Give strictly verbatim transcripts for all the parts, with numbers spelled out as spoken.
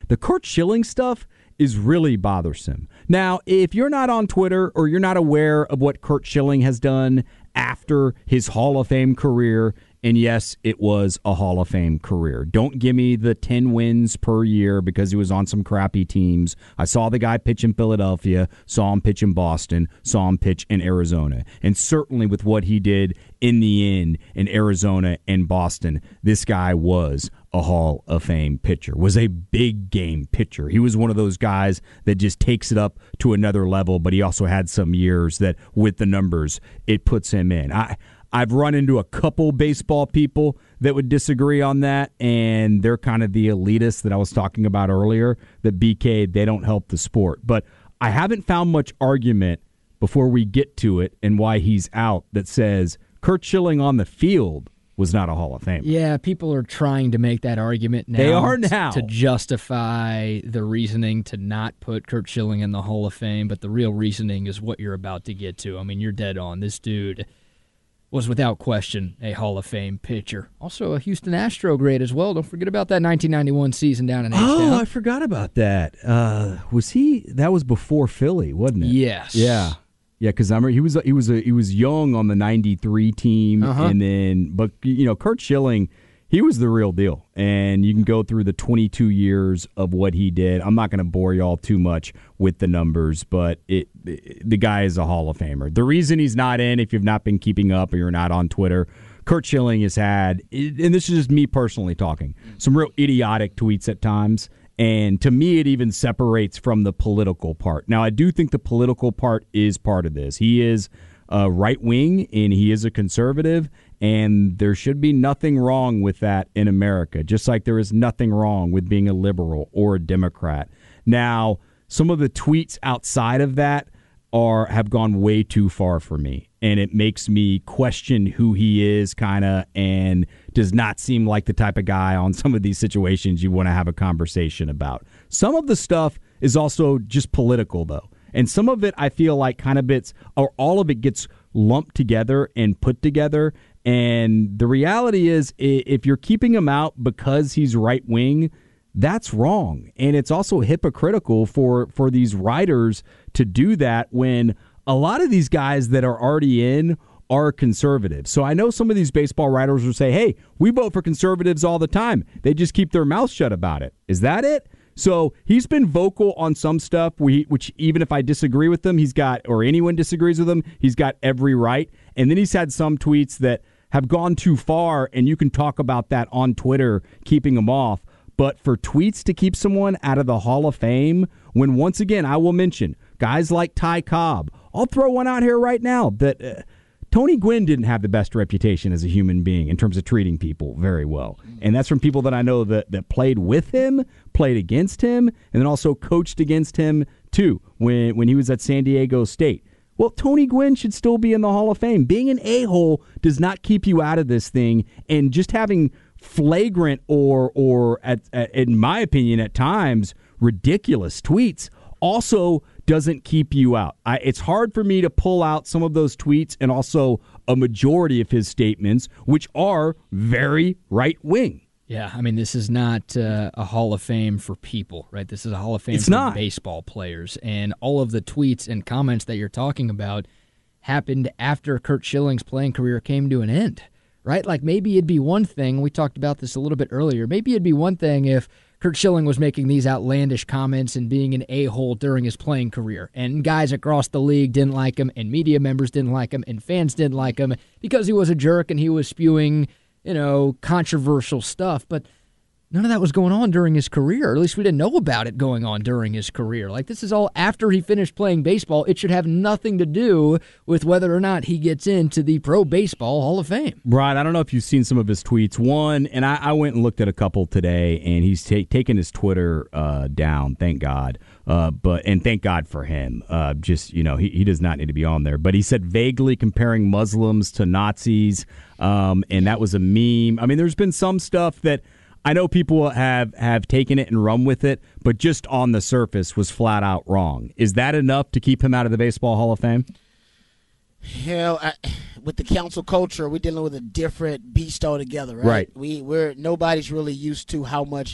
The Curt Schilling stuff is really bothersome. Now, if you're not on Twitter or you're not aware of what Curt Schilling has done after his Hall of Fame career, and yes, it was a Hall of Fame career. Don't give me the ten wins per year because he was on some crappy teams. I saw the guy pitch in Philadelphia, saw him pitch in Boston, saw him pitch in Arizona. And certainly with what he did in the end in Arizona and Boston, this guy was a Hall of Fame pitcher, was a big game pitcher. He was one of those guys that just takes it up to another level, but he also had some years that with the numbers, it puts him in. I I've run into a couple baseball people that would disagree on that, and they're kind of the elitists that I was talking about earlier, that B K, they don't help the sport. But I haven't found much argument before we get to it and why he's out that says Curt Schilling on the field was not a Hall of Famer. Yeah, people are trying to make that argument now. They are now. To justify the reasoning to not put Curt Schilling in the Hall of Fame, but the real reasoning is what you're about to get to. I mean, you're dead on. This dude was without question a Hall of Fame pitcher. Also a Houston Astro great as well. Don't forget about that nineteen ninety-one season down in H-Town. Oh, I forgot about that. Uh, was he? That was before Philly, wasn't it? Yes. Yeah. Yeah, because I remember he was he was a, he was young on the ninety-three team, uh-huh. and then but you know Curt Schilling, he was the real deal, and you can go through the twenty-two years of what he did. I'm not going to bore y'all too much with the numbers, but it, it the guy is a Hall of Famer. The reason he's not in, if you've not been keeping up or you're not on Twitter, Curt Schilling has had, and this is just me personally talking, some real idiotic tweets at times. And to me, it even separates from the political part. Now, I do think the political part is part of this. He is uh, right-wing, and he is a conservative, and there should be nothing wrong with that in America, just like there is nothing wrong with being a liberal or a Democrat. Now, some of the tweets outside of that are have gone way too far for me, and it makes me question who he is, kind of, and does not seem like the type of guy on some of these situations you want to have a conversation about. Some of the stuff is also just political, though, and some of it I feel like kind of bits, or all of it gets lumped together and put together, and the reality is if you're keeping him out because he's right-wing, that's wrong. And it's also hypocritical for, for these writers to do that when a lot of these guys that are already in are conservatives. So I know some of these baseball writers will say, hey, we vote for conservatives all the time. They just keep their mouth shut about it. Is that it? So he's been vocal on some stuff, which even if I disagree with them, he's got, or anyone disagrees with him, he's got every right. And then he's had some tweets that have gone too far, and you can talk about that on Twitter, keeping them off. But for tweets to keep someone out of the Hall of Fame, when once again, I will mention guys like Ty Cobb. I'll throw one out here right now that uh, Tony Gwynn didn't have the best reputation as a human being in terms of treating people very well. And that's from people that I know that, that played with him, played against him, and then also coached against him, too, when, when he was at San Diego State. Well, Tony Gwynn should still be in the Hall of Fame. Being an a-hole does not keep you out of this thing, and just having flagrant or, or at, at, in my opinion, at times, ridiculous tweets also doesn't keep you out. I, it's hard for me to pull out some of those tweets and also a majority of his statements, which are very right-wing. Yeah, I mean, this is not uh, a Hall of Fame for people, right? This is a Hall of Fame it's for not. baseball players. And all of the tweets and comments that you're talking about happened after Curt Schilling's playing career came to an end. Right? Like maybe it'd be one thing, we talked about this a little bit earlier, maybe it'd be one thing if Curt Schilling was making these outlandish comments and being an a-hole during his playing career, and guys across the league didn't like him, and media members didn't like him, and fans didn't like him because he was a jerk and he was spewing, you know, controversial stuff. But none of that was going on during his career, or at least we didn't know about it going on during his career. Like, this is all after he finished playing baseball. It should have nothing to do with whether or not he gets into the Pro Baseball Hall of Fame. Right. I don't know if you've seen some of his tweets. One, and I, I went and looked at a couple today, and he's ta- taken his Twitter uh, down, thank God. Uh, but and thank God for him. Uh, just, you know, he, he does not need to be on there. But he said vaguely comparing Muslims to Nazis, um, and that was a meme. I mean, there's been some stuff that I know people have, have taken it and run with it, but just on the surface was flat out wrong. Is that enough to keep him out of the Baseball Hall of Fame? Hell, I, with the council culture, we're dealing with a different beast altogether, right? Right. We we're nobody's really used to how much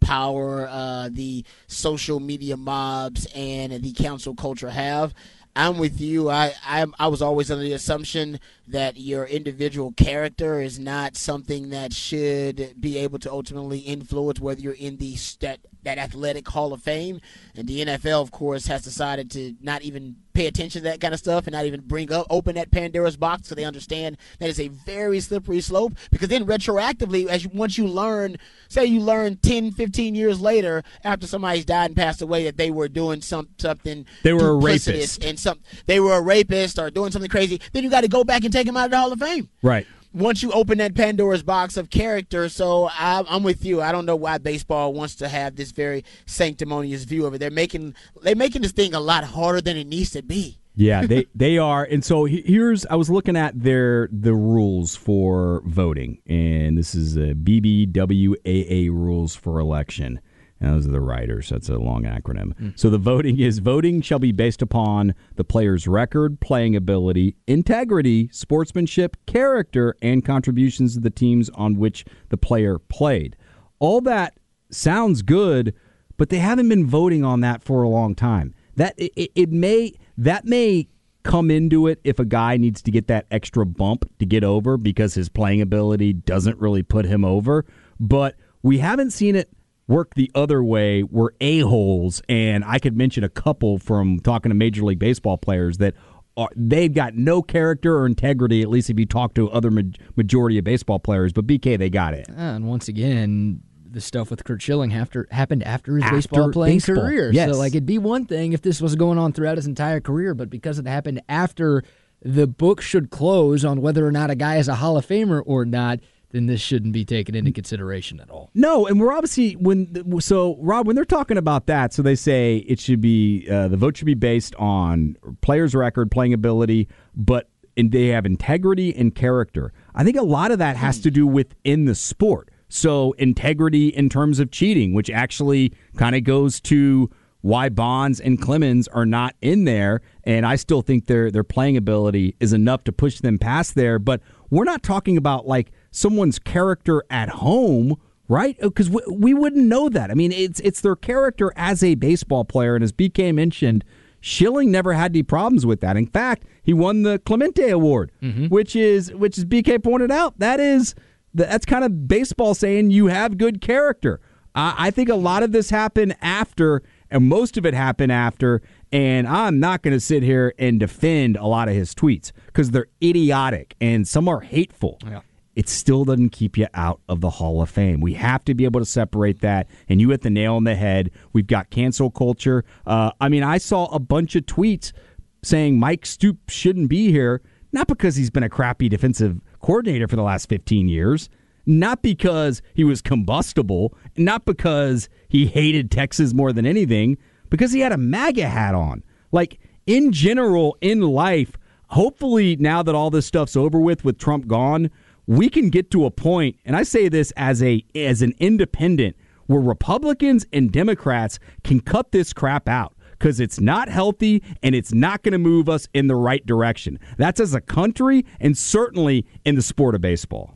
power uh, the social media mobs and the council culture have. I'm with you. I I'm, I was always under the assumption that your individual character is not something that should be able to ultimately influence whether you're in the that, that athletic Hall of Fame. And the N F L, of course, has decided to not even pay attention to that kind of stuff and not even bring up open that Pandora's box, so they understand that it's a very slippery slope. Because then retroactively, as you, once you learn, say you learn ten, fifteen years later after somebody's died and passed away that they were doing some something they were a duplicitous rapist and some they were a rapist or doing something crazy, then you got to go back and take them out of the Hall of Fame. Right. Once you open that Pandora's box of character. So I, I'm with you. I don't know why baseball wants to have this very sanctimonious view of it. They're making they're making this thing a lot harder than it needs to be. Yeah, they they are. And so here's I was looking at their the rules for voting, and this is a B B W A A rules for election. And those are the writers. That's a long acronym. Mm. So the voting is voting shall be based upon the player's record, playing ability, integrity, sportsmanship, character, and contributions to the teams on which the player played. All that sounds good, but they haven't been voting on that for a long time. That it, it may that may come into it if a guy needs to get that extra bump to get over because his playing ability doesn't really put him over. But we haven't seen it work the other way where a-holes, and I could mention a couple from talking to Major League Baseball players that are, they've got no character or integrity, at least if you talk to other ma- majority of baseball players. But B K, they got it. Uh, and once again, the stuff with Curt Schilling after, happened after his after baseball playing baseball. career. Yes. So like it'd be one thing if this was going on throughout his entire career, but because it happened after the book should close on whether or not a guy is a Hall of Famer or not, then this shouldn't be taken into consideration at all. No, and we're obviously when so Rob, when they're talking about that, so they say it should be uh, the vote should be based on player's record, playing ability, but and they have integrity and character. I think a lot of that has to do within the sport. So integrity in terms of cheating, which actually kind of goes to why Bonds and Clemens are not in there, and I still think their their playing ability is enough to push them past there. But we're not talking about like someone's character at home, right? Because we, we wouldn't know that. I mean, it's it's their character as a baseball player, and as B K mentioned, Schilling never had any problems with that. In fact, he won the Clemente Award, mm-hmm. which is which is B K pointed out. That is that's kind of baseball saying you have good character. Uh, I think a lot of this happened after. And most of it happened after, and I'm not going to sit here and defend a lot of his tweets because they're idiotic and some are hateful. Yeah. It still doesn't keep you out of the Hall of Fame. We have to be able to separate that, and you hit the nail on the head. We've got cancel culture. Uh, I mean, I saw a bunch of tweets saying Mike Stoops shouldn't be here, not because he's been a crappy defensive coordinator for the last fifteen years, not because he was combustible, not because he hated Texas more than anything, because he had a MAGA hat on. Like, in general, in life, hopefully now that all this stuff's over with, with Trump gone, we can get to a point, and I say this as a as an independent, where Republicans and Democrats can cut this crap out, because it's not healthy and it's not going to move us in the right direction. That's as a country and certainly in the sport of baseball.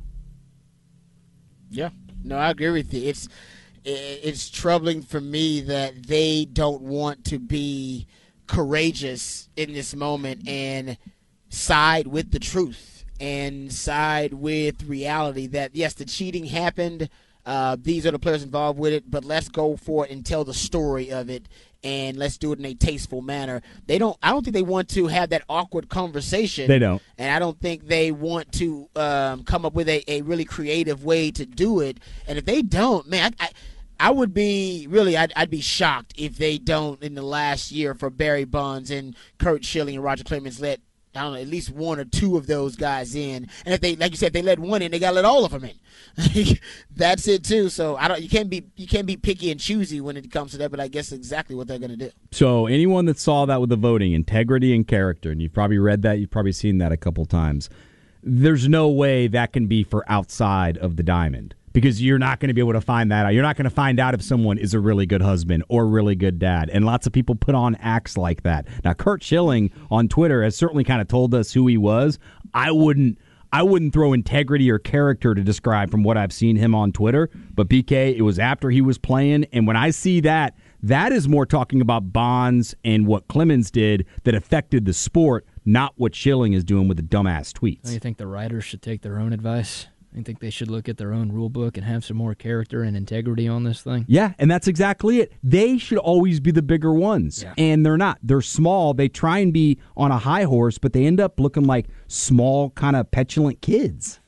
Yeah, no, I agree with you. It's it's troubling for me that they don't want to be courageous in this moment and side with the truth and side with reality that, yes, the cheating happened. Uh, these are the players involved with it, but let's go for it and tell the story of it, and let's do it in a tasteful manner. They don't. I don't think they want to have that awkward conversation. They don't, and I don't think they want to um, come up with a, a really creative way to do it. And if they don't, man, I, I, I would be really, I'd, I'd be shocked if they don't in the last year for Barry Bonds and Curt Schilling and Roger Clemens let, I don't know, at least one or two of those guys in. And if they, like you said, if they let one in, they got to let all of them in. That's it too. So I don't. You can't be you can't be picky and choosy when it comes to that. But I guess exactly what they're going to do. So anyone that saw that with the voting, integrity and character, and you've probably read that, you've probably seen that a couple times. There's no way that can be for outside of the diamond, because you're not going to be able to find that out. You're not going to find out if someone is a really good husband or really good dad. And lots of people put on acts like that. Now, Curt Schilling on Twitter has certainly kind of told us who he was. I wouldn't I wouldn't throw integrity or character to describe from what I've seen him on Twitter. But B K, it was after he was playing, and when I see that, that is more talking about Bonds and what Clemens did that affected the sport, not what Schilling is doing with the dumbass tweets. Do you think the writers should take their own advice? I think they should look at their own rule book and have some more character and integrity on this thing. Yeah, and that's exactly it. They should always be the bigger ones, yeah. and they're not. They're small. They try and be on a high horse, but they end up looking like small, kind of petulant kids.